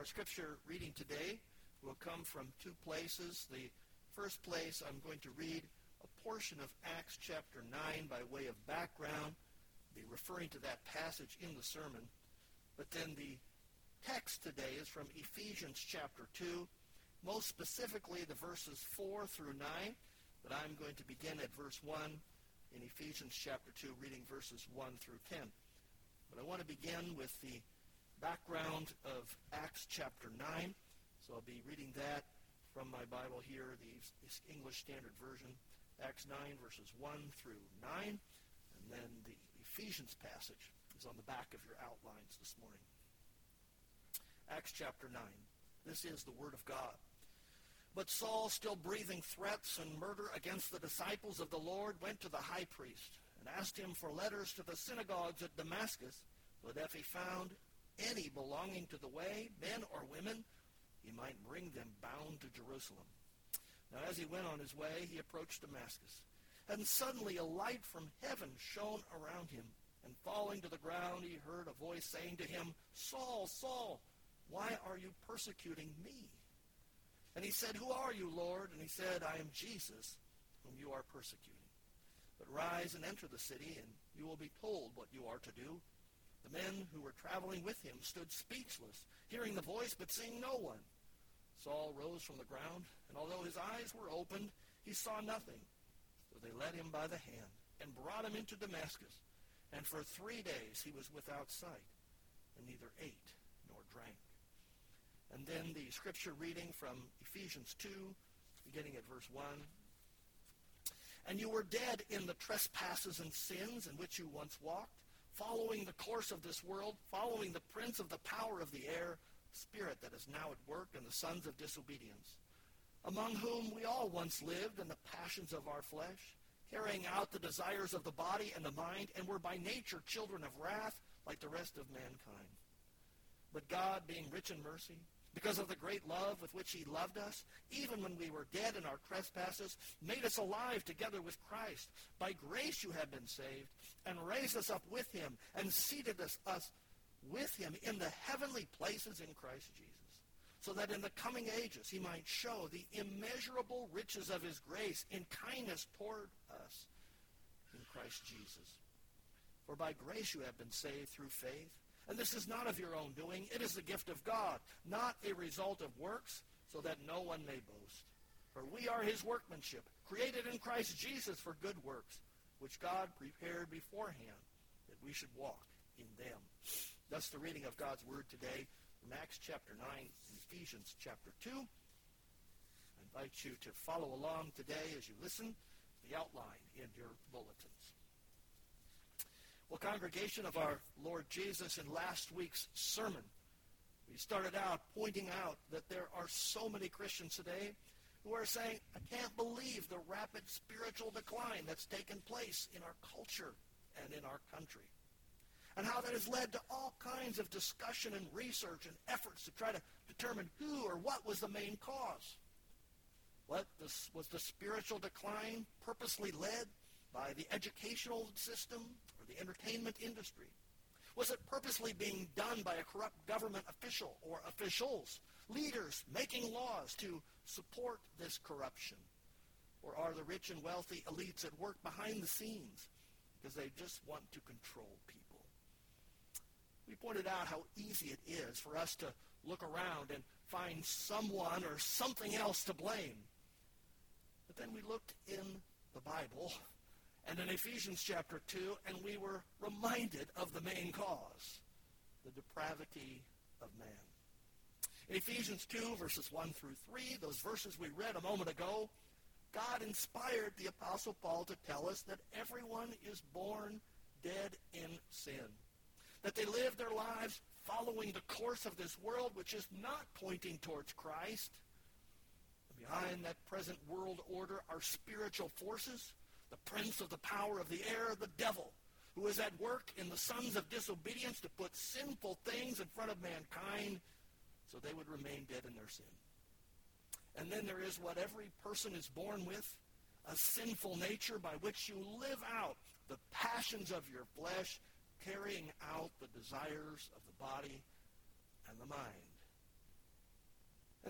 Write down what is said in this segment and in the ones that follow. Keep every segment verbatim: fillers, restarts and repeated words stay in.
Our scripture reading today will come from two places. The first place, I'm going to read a portion of Acts chapter nine by way of background, be referring to that passage in the sermon. But then the text today is from Ephesians chapter two, most specifically the verses four through nine, but I'm going to begin at verse one in Ephesians chapter two, reading verses one through ten. But I want to begin with the background of Acts chapter nine. So I'll be reading that from my Bible here, the English Standard Version, Acts nine, verses one through nine. And then the Ephesians passage is on the back of your outlines this morning. Acts chapter nine. This is the Word of God. But Saul, still breathing threats and murder against the disciples of the Lord, went to the high priest and asked him for letters to the synagogues at Damascus, so that if he found any belonging to the way, men or women, he might bring them bound to Jerusalem. Now as he went on his way, he approached Damascus. And suddenly a light from heaven shone around him. And falling to the ground, he heard a voice saying to him, Saul, Saul, why are you persecuting me? And he said, Who are you, Lord? And he said, I am Jesus, whom you are persecuting. But rise and enter the city, and you will be told what you are to do. The men who were traveling with him stood speechless, hearing the voice but seeing no one. Saul rose from the ground, and although his eyes were opened, he saw nothing. So they led him by the hand and brought him into Damascus. And for three days he was without sight, and neither ate nor drank. And then the scripture reading from Ephesians two, beginning at verse one. And you were dead in the trespasses and sins in which you once walked, following the course of this world, following the prince of the power of the air, spirit that is now at work in the sons of disobedience, among whom we all once lived in the passions of our flesh, carrying out the desires of the body and the mind, and were by nature children of wrath like the rest of mankind. But God, being rich in mercy, because of the great love with which he loved us, even when we were dead in our trespasses, made us alive together with Christ. By grace you have been saved, and raised us up with him, and seated us, us with him in the heavenly places in Christ Jesus, so that in the coming ages he might show the immeasurable riches of his grace in kindness toward us in Christ Jesus. For by grace you have been saved through faith. And this is not of your own doing. It is the gift of God, not a result of works, so that no one may boast. For we are his workmanship, created in Christ Jesus for good works, which God prepared beforehand that we should walk in them. Thus the reading of God's word today from Acts chapter nine and Ephesians chapter two. I invite you to follow along today as you listen to the outline in your bulletins. Well, congregation of our Lord Jesus, in last week's sermon, we started out pointing out that there are so many Christians today who are saying, I can't believe the rapid spiritual decline that's taken place in our culture and in our country. And how that has led to all kinds of discussion and research and efforts to try to determine who or what was the main cause. What this, was the spiritual decline purposely led by the educational system or the entertainment industry? Was it purposely being done by a corrupt government official or officials, leaders making laws to support this corruption? Or are the rich and wealthy elites at work behind the scenes because they just want to control people? We pointed out how easy it is for us to look around and find someone or something else to blame. But then we looked in the Bible and in Ephesians chapter two, and we were reminded of the main cause, the depravity of man. In Ephesians two, verses one through three, those verses we read a moment ago, God inspired the Apostle Paul to tell us that everyone is born dead in sin, that they live their lives following the course of this world, which is not pointing towards Christ. Behind that present world order are spiritual forces, the prince of the power of the air, the devil, who is at work in the sons of disobedience to put sinful things in front of mankind so they would remain dead in their sin. And then there is what every person is born with, a sinful nature by which you live out the passions of your flesh, carrying out the desires of the body and the mind.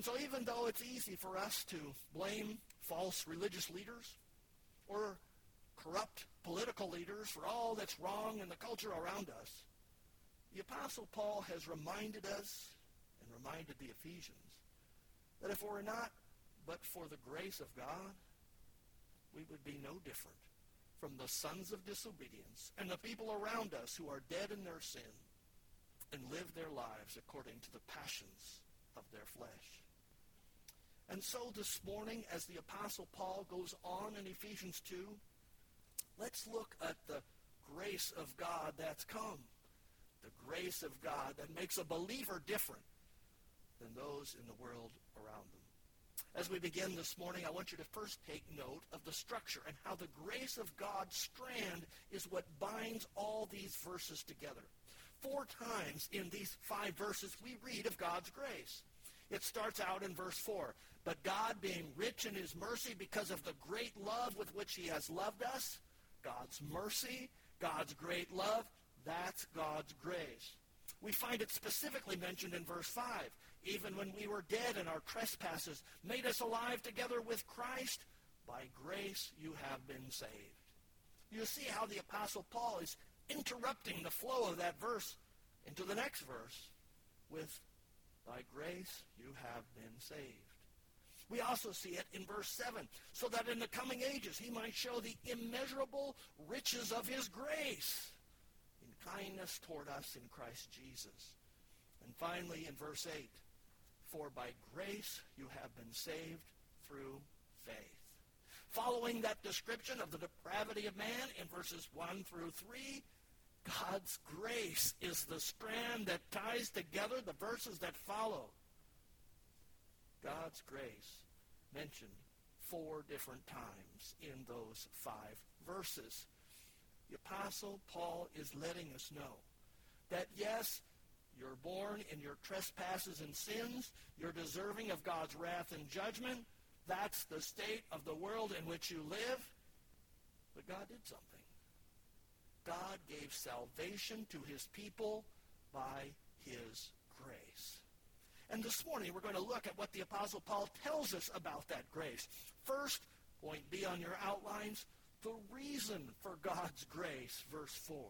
And so even though it's easy for us to blame false religious leaders or corrupt political leaders for all that's wrong in the culture around us, the Apostle Paul has reminded us and reminded the Ephesians that if it were not but for the grace of God, we would be no different from the sons of disobedience and the people around us who are dead in their sin and live their lives according to the passions of their flesh. And so this morning, as the Apostle Paul goes on in Ephesians two, let's look at the grace of God that's come. The grace of God that makes a believer different than those in the world around them. As we begin this morning, I want you to first take note of the structure and how the grace of God's strand is what binds all these verses together. Four times in these five verses we read of God's grace. It starts out in verse four. But God, being rich in his mercy because of the great love with which he has loved us, God's mercy, God's great love, that's God's grace. We find it specifically mentioned in verse five. Even when we were dead in our trespasses, made us alive together with Christ, by grace you have been saved. You see how the Apostle Paul is interrupting the flow of that verse into the next verse with, by grace you have been saved. We also see it in verse seven, so that in the coming ages he might show the immeasurable riches of his grace in kindness toward us in Christ Jesus. And finally in verse eight, for by grace you have been saved through faith. Following that description of the depravity of man in verses one through three, God's grace is the strand that ties together the verses that follow. God's grace mentioned four different times in those five verses. The Apostle Paul is letting us know that yes, you're born in your trespasses and sins. You're deserving of God's wrath and judgment. That's the state of the world in which you live. But God did something. God gave salvation to his people by his grace. And this morning we're going to look at what the Apostle Paul tells us about that grace. First, point B on your outlines, the reason for God's grace, verse four.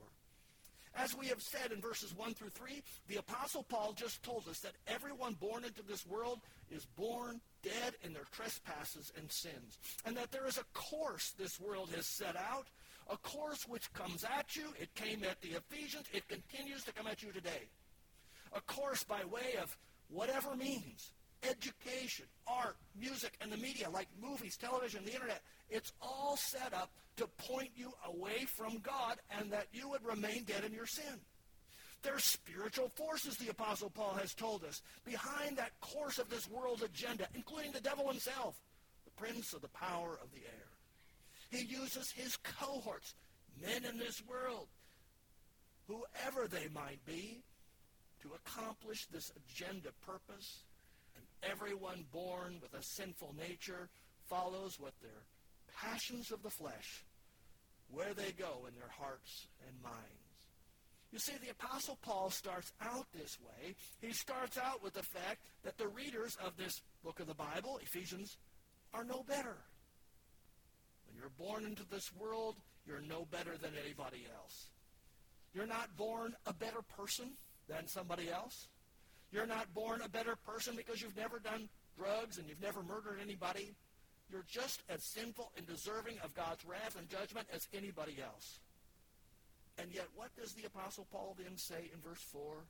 As we have said in verses one through three, the Apostle Paul just told us that everyone born into this world is born dead in their trespasses and sins, and that there is a course this world has set out, a course which comes at you. It came at the Ephesians. It continues to come at you today. A course by way of whatever means, education, art, music, and the media, like movies, television, the internet. It's all set up to point you away from God and that you would remain dead in your sin. There's spiritual forces, the Apostle Paul has told us, behind that course of this world's agenda, including the devil himself, the prince of the power of the air. He uses his cohorts, men in this world, whoever they might be, to accomplish this agenda purpose. And everyone born with a sinful nature follows what their passions of the flesh, where they go in their hearts and minds. You see, the Apostle Paul starts out this way. He starts out with the fact that the readers of this book of the Bible, Ephesians, are no better. When you're born into this world, you're no better than anybody else. You're not born a better person than somebody else. You're not born a better person because you've never done drugs and you've never murdered anybody. You're just as sinful and deserving of God's wrath and judgment as anybody else. And yet, what does the Apostle Paul then say in verse four?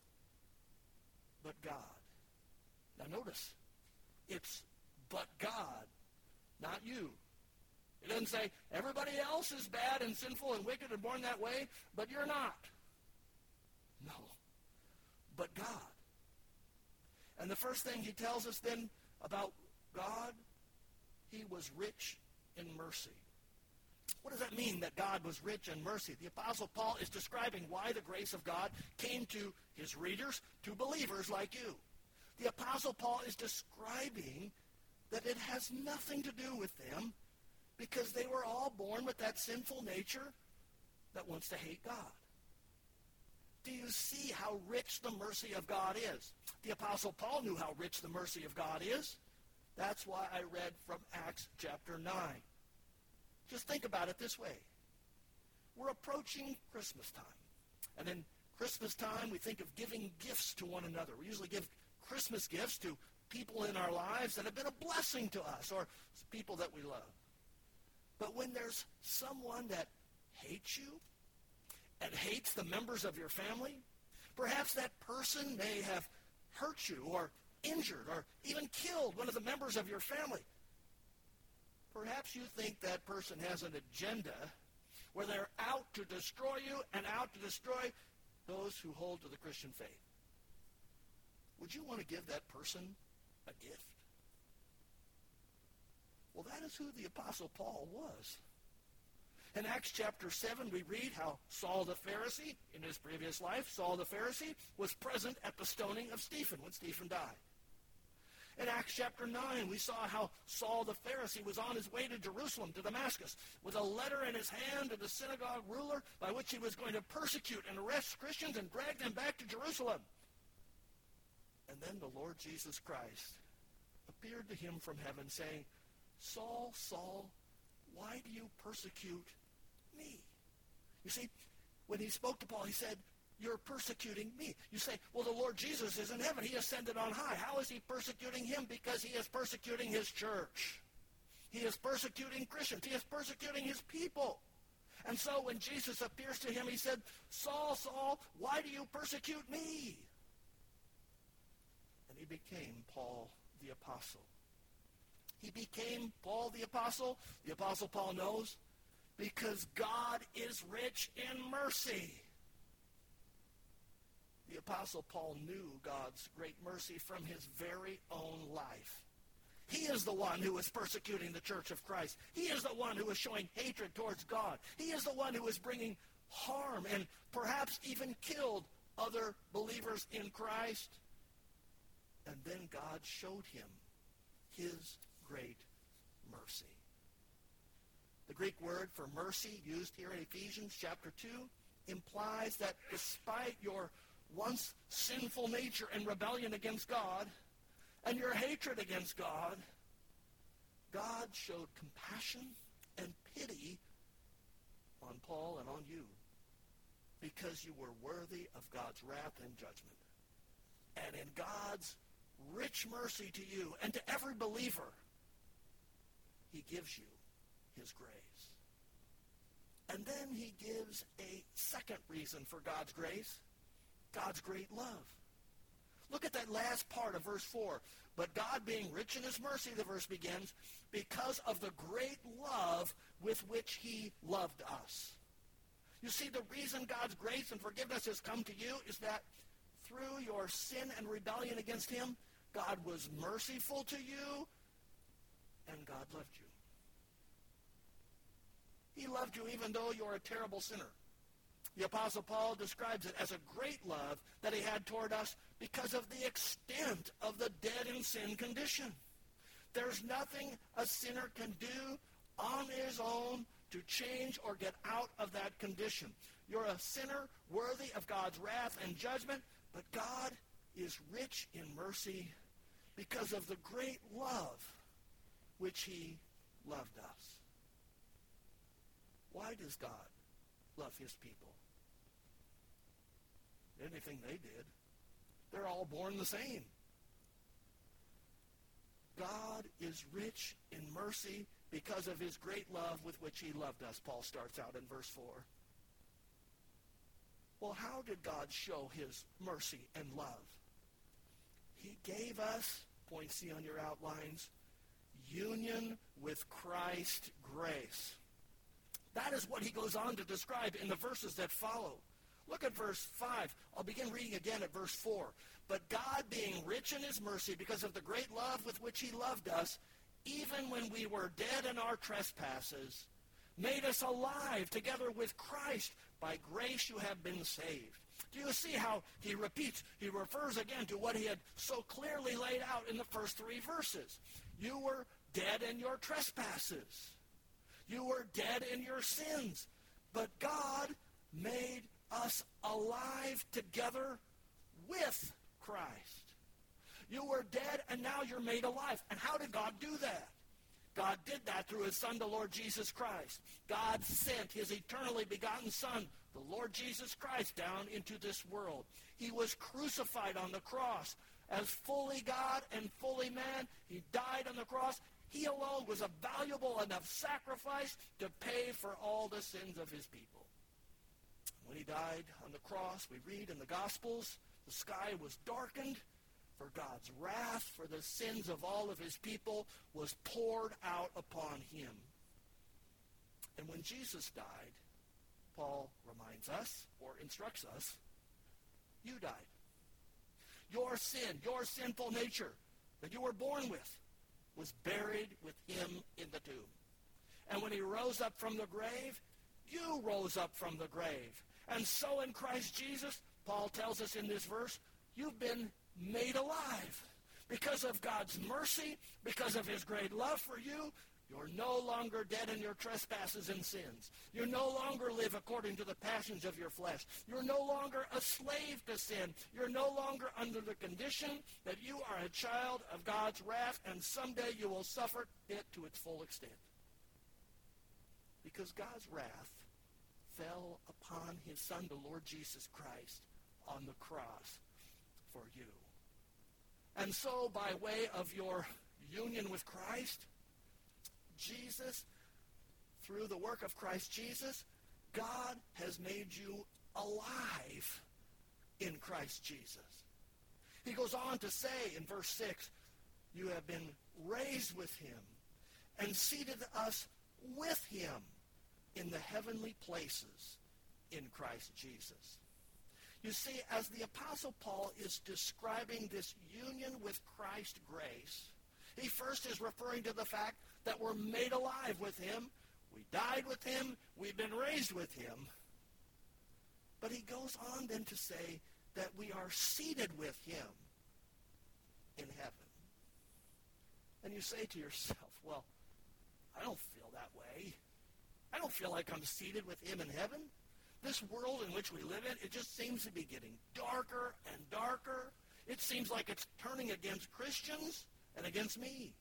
But God. Now notice, it's but God, not you. It doesn't say everybody else is bad and sinful and wicked and born that way, but you're not. No, but God. And the first thing he tells us then about God, he was rich in mercy. What does that mean, that God was rich in mercy? The Apostle Paul is describing why the grace of God came to his readers, to believers like you. The Apostle Paul is describing that it has nothing to do with them because they were all born with that sinful nature that wants to hate God. Do you see how rich the mercy of God is? The Apostle Paul knew how rich the mercy of God is. That's why I read from Acts chapter nine. Just think about it this way. We're approaching Christmas time. And in Christmas time, we think of giving gifts to one another. We usually give Christmas gifts to people in our lives that have been a blessing to us or people that we love. But when there's someone that hates you and hates the members of your family, perhaps that person may have hurt you or injured or even killed one of the members of your family. Perhaps you think that person has an agenda where they're out to destroy you and out to destroy those who hold to the Christian faith. Would you want to give that person a gift? Well, that is who the Apostle Paul was. In Acts chapter seven, we read how Saul the Pharisee, in his previous life, Saul the Pharisee, was present at the stoning of Stephen when Stephen died. In Acts chapter nine, we saw how Saul the Pharisee was on his way to Jerusalem, to Damascus, with a letter in his hand to the synagogue ruler by which he was going to persecute and arrest Christians and drag them back to Jerusalem. And then the Lord Jesus Christ appeared to him from heaven saying, Saul, Saul, why do you persecute me? You see, when he spoke to Paul, he said, you're persecuting me. You say, well, the Lord Jesus is in heaven. He ascended on high. How is he persecuting him? Because he is persecuting his church. He is persecuting Christians. He is persecuting his people. And so when Jesus appears to him, he said, Saul, Saul, why do you persecute me? And he became Paul the Apostle. He became Paul the Apostle. The Apostle Paul knows because God is rich in mercy. The Apostle Paul knew God's great mercy from his very own life. He is the one who is persecuting the church of Christ. He is the one who is showing hatred towards God. He is the one who is bringing harm and perhaps even killed other believers in Christ. And then God showed him his great mercy. The Greek word for mercy used here in Ephesians chapter two implies that despite your once sinful nature and rebellion against God and your hatred against God, God showed compassion and pity on Paul and on you because you were worthy of God's wrath and judgment. And in God's rich mercy to you and to every believer, he gives you his grace. And then he gives a second reason for God's grace, God's great love. Look at that last part of verse four. But God being rich in his mercy, the verse begins, because of the great love with which he loved us. You see, the reason God's grace and forgiveness has come to you is that through your sin and rebellion against him, God was merciful to you, and God loved you. He loved you even though you're a terrible sinner. The Apostle Paul describes it as a great love that he had toward us because of the extent of the dead in sin condition. There's nothing a sinner can do on his own to change or get out of that condition. You're a sinner worthy of God's wrath and judgment, but God is rich in mercy because of the great love which he loved us. Why does God love his people? Anything they did. They're all born the same. God is rich in mercy because of his great love with which he loved us, Paul starts out in verse four. Well, how did God show his mercy and love? He gave us, point C on your outlines, union with Christ's grace. That is what he goes on to describe in the verses that follow. Look at verse five. I'll begin reading again at verse four. But God, being rich in his mercy, because of the great love with which he loved us, even when we were dead in our trespasses, made us alive together with Christ. By grace you have been saved. Do you see how he repeats? He refers again to what he had so clearly laid out in the first three verses. You were dead in your trespasses. You were dead in your sins. But God made us alive together with Christ. You were dead, and now you're made alive. And how did God do that? God did that through his Son, the Lord Jesus Christ. God sent his eternally begotten Son, the Lord Jesus Christ, down into this world. He was crucified on the cross. As fully God and fully man, he died on the cross. He alone was a valuable enough sacrifice to pay for all the sins of his people. When he died on the cross, we read in the Gospels, the sky was darkened, for God's wrath for the sins of all of his people was poured out upon him. And when Jesus died, Paul reminds us, or instructs us, you died. Your sin, your sinful nature that you were born with, was buried with him in the tomb. And when he rose up from the grave, you rose up from the grave. And so in Christ Jesus, Paul tells us in this verse, you've been made alive. Because of God's mercy, because of his great love for you, you're no longer dead in your trespasses and sins. You no longer live according to the passions of your flesh. You're no longer a slave to sin. You're no longer under the condition that you are a child of God's wrath, and someday you will suffer it to its full extent. Because God's wrath fell upon his Son, the Lord Jesus Christ, on the cross for you. And so, by way of your union with Christ, Jesus, through the work of Christ Jesus, God has made you alive in Christ Jesus. He goes on to say in verse six, you have been raised with him and seated us with him in the heavenly places in Christ Jesus. You see, as the Apostle Paul is describing this union with Christ's grace, he first is referring to the fact that we're made alive with him. We died with him. We've been raised with him. But he goes on then to say that we are seated with him in heaven. And you say to yourself, well, I don't feel that way. I don't feel like I'm seated with him in heaven. This world in which we live in, it just seems to be getting darker and darker. It seems like it's turning against Christians and against me.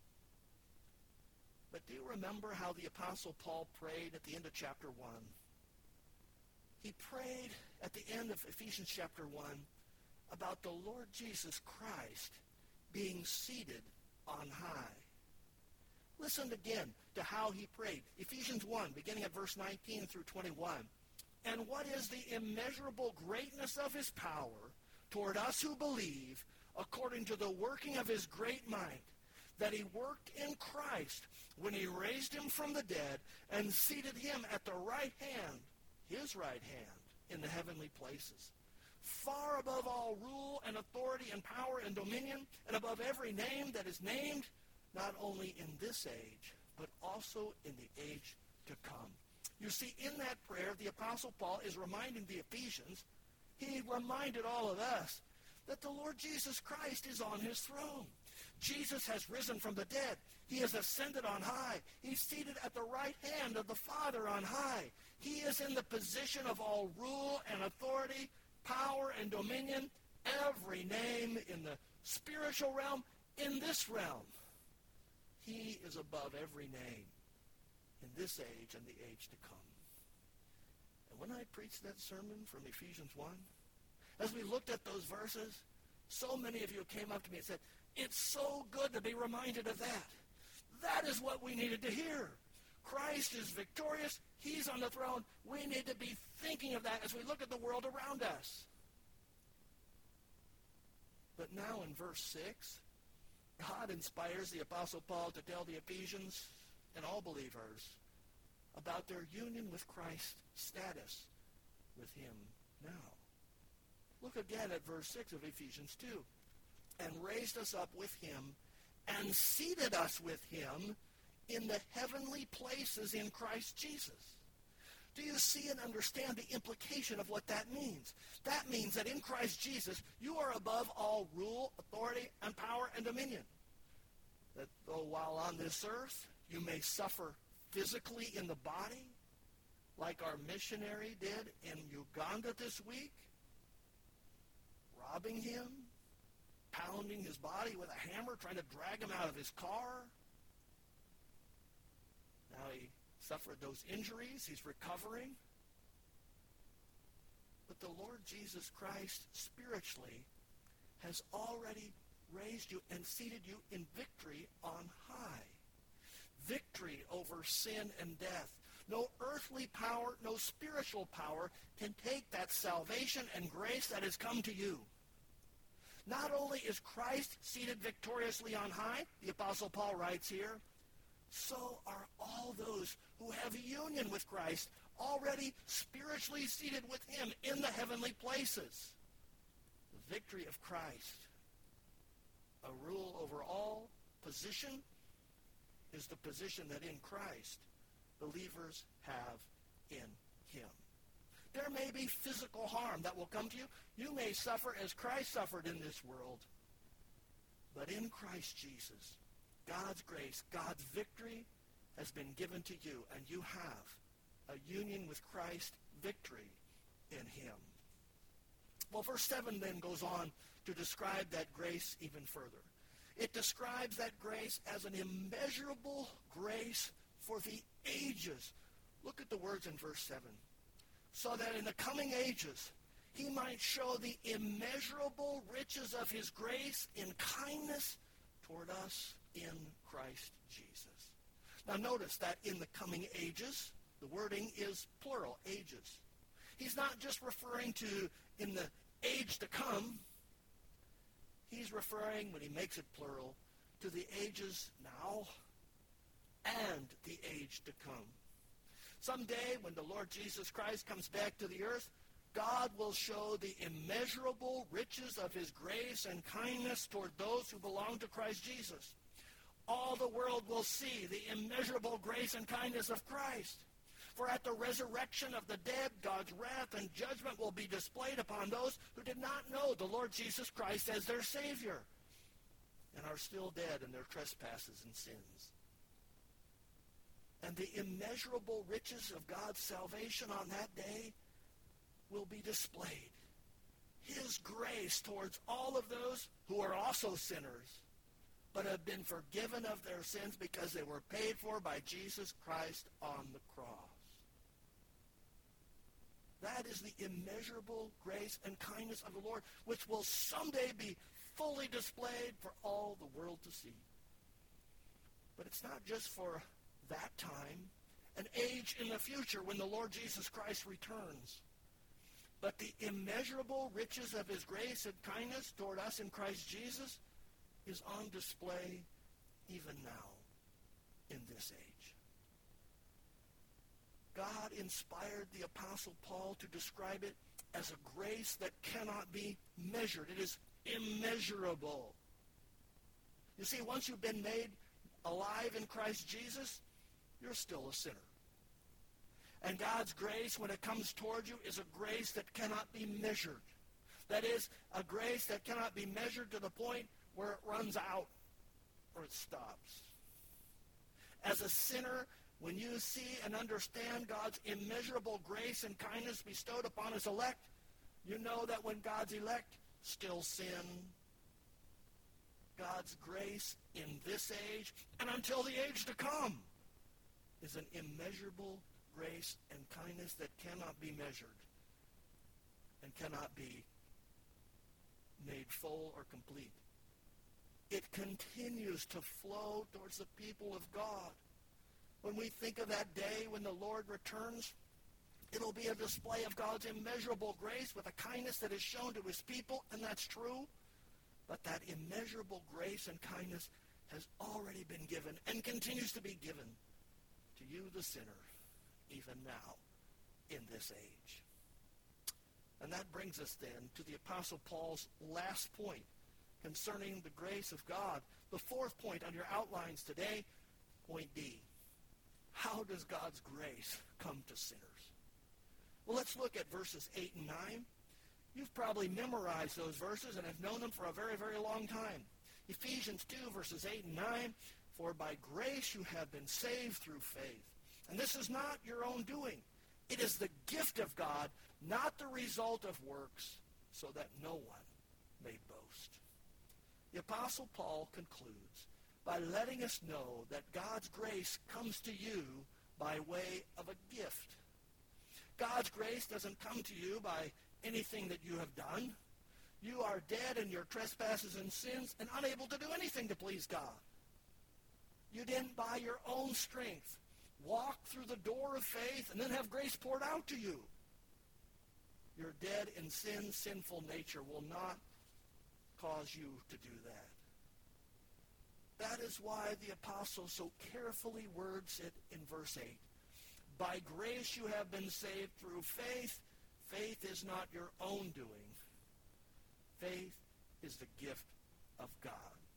But do you remember how the Apostle Paul prayed at the end of chapter one? He prayed at the end of Ephesians chapter one about the Lord Jesus Christ being seated on high. Listen again to how he prayed. Ephesians one, beginning at verse nineteen through twenty-one. And what is the immeasurable greatness of his power toward us who believe, according to the working of his great might, that he worked in Christ when he raised him from the dead and seated him at the right hand, his right hand, in the heavenly places, far above all rule and authority and power and dominion, and above every name that is named, not only in this age, but also in the age to come. You see, in that prayer, the Apostle Paul is reminding the Ephesians, he reminded all of us, that the Lord Jesus Christ is on his throne. Jesus has risen from the dead. He has ascended on high. He's seated at the right hand of the Father on high. He is in the position of all rule and authority, power and dominion, every name in the spiritual realm, in this realm. He is above every name in this age and the age to come. And when I preached that sermon from Ephesians one, as we looked at those verses, so many of you came up to me and said, it's so good to be reminded of that. That is what we needed to hear. Christ is victorious. He's on the throne. We need to be thinking of that as we look at the world around us. But now in verse six, God inspires the Apostle Paul to tell the Ephesians and all believers about their union with Christ's status with him now. Look again at verse six of Ephesians two. And raised us up with him and seated us with him in the heavenly places in Christ Jesus. Do you see and understand the implication of what that means? That means that in Christ Jesus, you are above all rule, authority, and power and dominion. That though while on this earth, you may suffer physically in the body, like our missionary did in Uganda this week, robbing him, pounding his body with a hammer, trying to drag him out of his car. Now he suffered those injuries. He's recovering. But the Lord Jesus Christ spiritually has already raised you and seated you in victory on high. Victory over sin and death. No earthly power, no spiritual power can take that salvation and grace that has come to you. Not only is Christ seated victoriously on high, the Apostle Paul writes here, so are all those who have union with Christ already spiritually seated with him in the heavenly places. The victory of Christ, a rule over all position, is the position that in Christ believers have in him. There may be physical harm that will come to you. You may suffer as Christ suffered in this world. But in Christ Jesus, God's grace, God's victory has been given to you, and you have a union with Christ, victory in him. Well, verse seven then goes on to describe that grace even further. It describes that grace as an immeasurable grace for the ages. Look at the words in verse seven. So that in the coming ages he might show the immeasurable riches of his grace in kindness toward us in Christ Jesus. Now notice that in the coming ages, the wording is plural, ages. He's not just referring to in the age to come. He's referring, when he makes it plural, to the ages now and the age to come. Someday, when the Lord Jesus Christ comes back to the earth, God will show the immeasurable riches of his grace and kindness toward those who belong to Christ Jesus. All the world will see the immeasurable grace and kindness of Christ. For at the resurrection of the dead, God's wrath and judgment will be displayed upon those who did not know the Lord Jesus Christ as their Savior and are still dead in their trespasses and sins. And the immeasurable riches of God's salvation on that day will be displayed. His grace towards all of those who are also sinners, but have been forgiven of their sins because they were paid for by Jesus Christ on the cross. That is the immeasurable grace and kindness of the Lord, which will someday be fully displayed for all the world to see. But it's not just for that time, an age in the future when the Lord Jesus Christ returns. But the immeasurable riches of his grace and kindness toward us in Christ Jesus is on display even now in this age. God inspired the Apostle Paul to describe it as a grace that cannot be measured. It is immeasurable. You see, once you've been made alive in Christ Jesus, you're still a sinner. And God's grace, when it comes toward you, is a grace that cannot be measured. That is, a grace that cannot be measured to the point where it runs out or it stops. As a sinner, when you see and understand God's immeasurable grace and kindness bestowed upon his elect, you know that when God's elect still sin, God's grace in this age and until the age to come is an immeasurable grace and kindness that cannot be measured and cannot be made full or complete. It continues to flow towards the people of God. When we think of that day when the Lord returns, it'll be a display of God's immeasurable grace with a kindness that is shown to his people, and that's true. But that immeasurable grace and kindness has already been given and continues to be given to you, the sinner, even now in this age. And that brings us then to the Apostle Paul's last point concerning the grace of God. The fourth point on your outlines today, point D. How does God's grace come to sinners? Well, let's look at verses eight and nine. You've probably memorized those verses and have known them for a very, very long time. Ephesians two, verses eight and nine, for by grace you have been saved through faith. And this is not your own doing. It is the gift of God, not the result of works, so that no one may boast. The Apostle Paul concludes by letting us know that God's grace comes to you by way of a gift. God's grace doesn't come to you by anything that you have done. You are dead in your trespasses and sins and unable to do anything to please God. You didn't by your own strength walk through the door of faith and then have grace poured out to you. Your dead in sin, sinful nature will not cause you to do that. That is why the apostle so carefully words it in verse eight. By grace you have been saved through faith. Faith is not your own doing. Faith is the gift of God.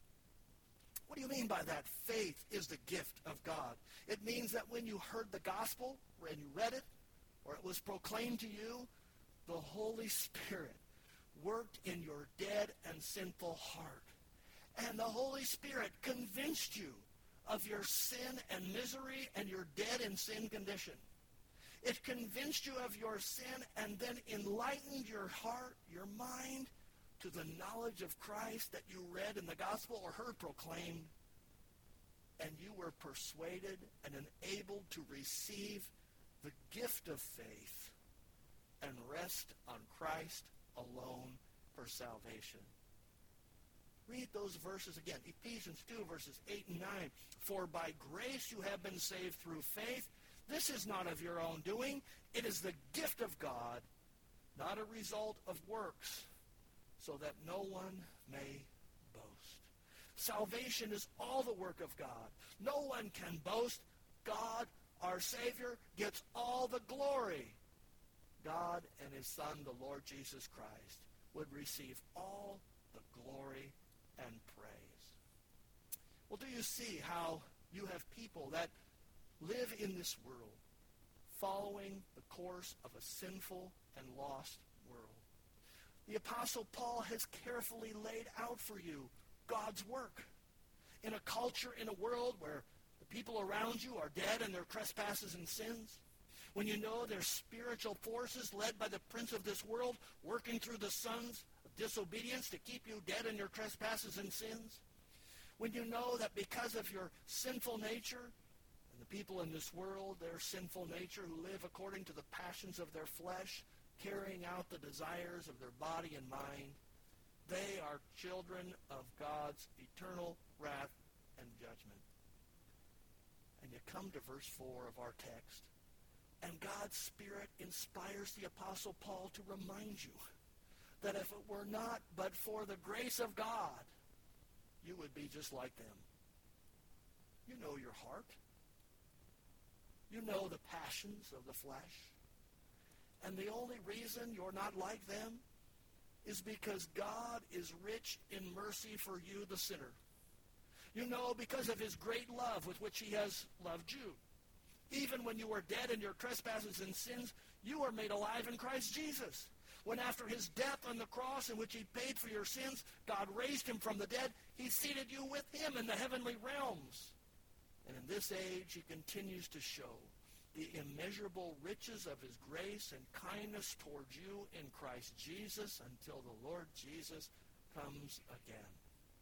What do you mean by that? Faith is the gift of God. It means that when you heard the gospel, when you read it, or it was proclaimed to you, the Holy Spirit worked in your dead and sinful heart. And the Holy Spirit convinced you of your sin and misery and your dead in sin condition. It convinced you of your sin and then enlightened your heart, your mind, to the knowledge of Christ that you read in the gospel or heard proclaimed. And you were persuaded and enabled to receive the gift of faith and rest on Christ alone for salvation. Read those verses again. Ephesians two, verses eight and nine. For by grace you have been saved through faith. This is not of your own doing. It is the gift of God, not a result of works, so that no one may boast. Salvation is all the work of God. No one can boast. God, our Savior, gets all the glory. God and his Son, the Lord Jesus Christ, would receive all the glory and praise. Well, do you see how you have people that live in this world following the course of a sinful and lost world? The Apostle Paul has carefully laid out for you God's work. In a culture, in a world where the people around you are dead in their trespasses and sins, when you know there's spiritual forces led by the prince of this world working through the sons of disobedience to keep you dead in your trespasses and sins, when you know that because of your sinful nature, and the people in this world, their sinful nature, who live according to the passions of their flesh, carrying out the desires of their body and mind, they are children of God's eternal wrath and judgment. And you come to verse four of our text, and God's Spirit inspires the Apostle Paul to remind you that if it were not but for the grace of God, you would be just like them. You know your heart. You know the passions of the flesh. And the only reason you're not like them is because God is rich in mercy for you, the sinner. You know because of his great love with which he has loved you. Even when you were dead in your trespasses and sins, you are made alive in Christ Jesus. When after his death on the cross in which he paid for your sins, God raised him from the dead, he seated you with him in the heavenly realms. And in this age, he continues to show the immeasurable riches of his grace and kindness towards you in Christ Jesus until the Lord Jesus comes again.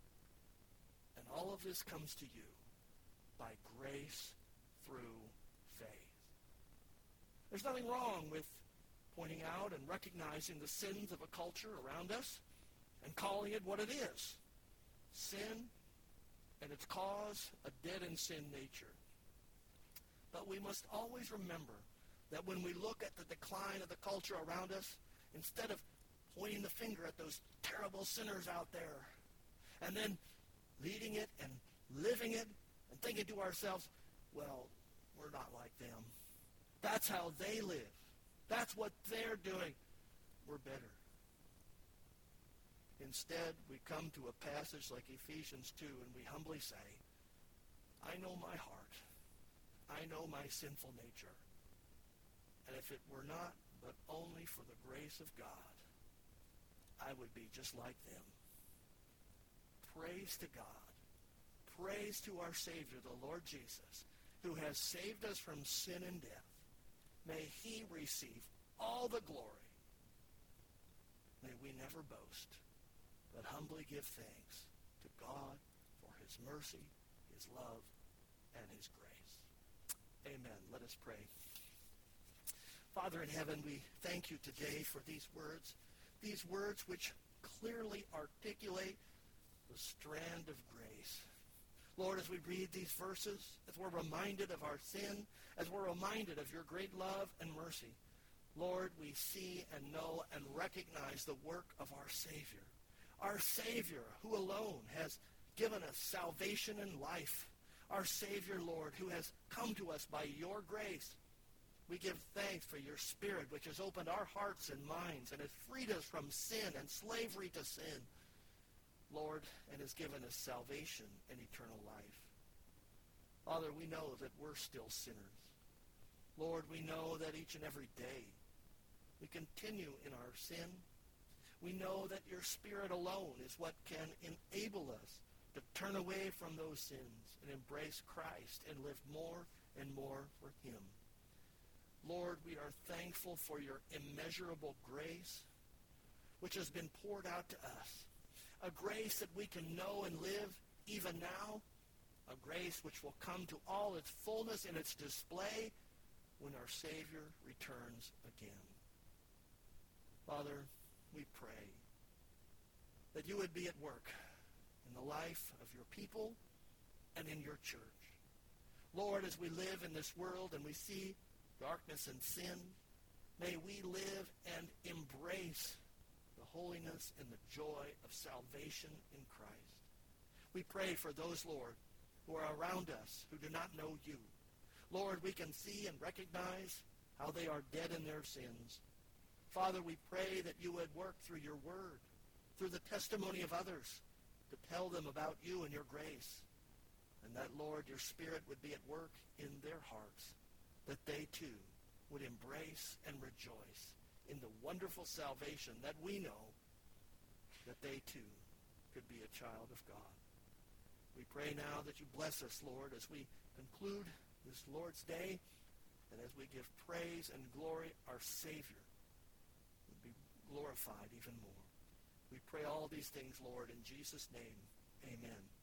And all of this comes to you by grace through faith. There's nothing wrong with pointing out and recognizing the sins of a culture around us and calling it what it is. Sin and its cause, a dead in sin nature. But we must always remember that when we look at the decline of the culture around us, instead of pointing the finger at those terrible sinners out there and then leading it and living it and thinking to ourselves, well, we're not like them. That's how they live. That's what they're doing. We're better. Instead, we come to a passage like Ephesians two, and we humbly say, I know my heart. I know my sinful nature. And if it were not but only for the grace of God, I would be just like them. Praise to God. Praise to our Savior, the Lord Jesus, who has saved us from sin and death. May he receive all the glory. May we never boast, but humbly give thanks to God for his mercy, his love, and his grace. Amen. Let us pray. Father in heaven, we thank you today for these words, these words which clearly articulate the strand of grace. Lord, as we read these verses, as we're reminded of our sin, as we're reminded of your great love and mercy, Lord, we see and know and recognize the work of our Savior. Our Savior, who alone has given us salvation and life. Our Savior, Lord, who has come to us by your grace. We give thanks for your Spirit, which has opened our hearts and minds and has freed us from sin and slavery to sin, Lord, and has given us salvation and eternal life. Father, we know that we're still sinners. Lord, we know that each and every day we continue in our sin. We know that your Spirit alone is what can enable us to turn away from those sins and embrace Christ and live more and more for him. Lord, we are thankful for your immeasurable grace, which has been poured out to us. A grace that we can know and live even now. A grace which will come to all its fullness in its display when our Savior returns again. Father, we pray that you would be at work in the life of your people and in your church. Lord, as we live in this world and we see darkness and sin, may we live and embrace the holiness and the joy of salvation in Christ. We pray for those, Lord, who are around us who do not know you. Lord, we can see and recognize how they are dead in their sins. Father, we pray that you would work through your word, through the testimony of others, to tell them about you and your grace. And that, Lord, your Spirit would be at work in their hearts, that they too would embrace and rejoice in the wonderful salvation that we know that they too could be a child of God. We pray now that you bless us, Lord, as we conclude this Lord's Day, and as we give praise and glory, our Savior would be glorified even more. We pray all these things, Lord, in Jesus' name. Amen.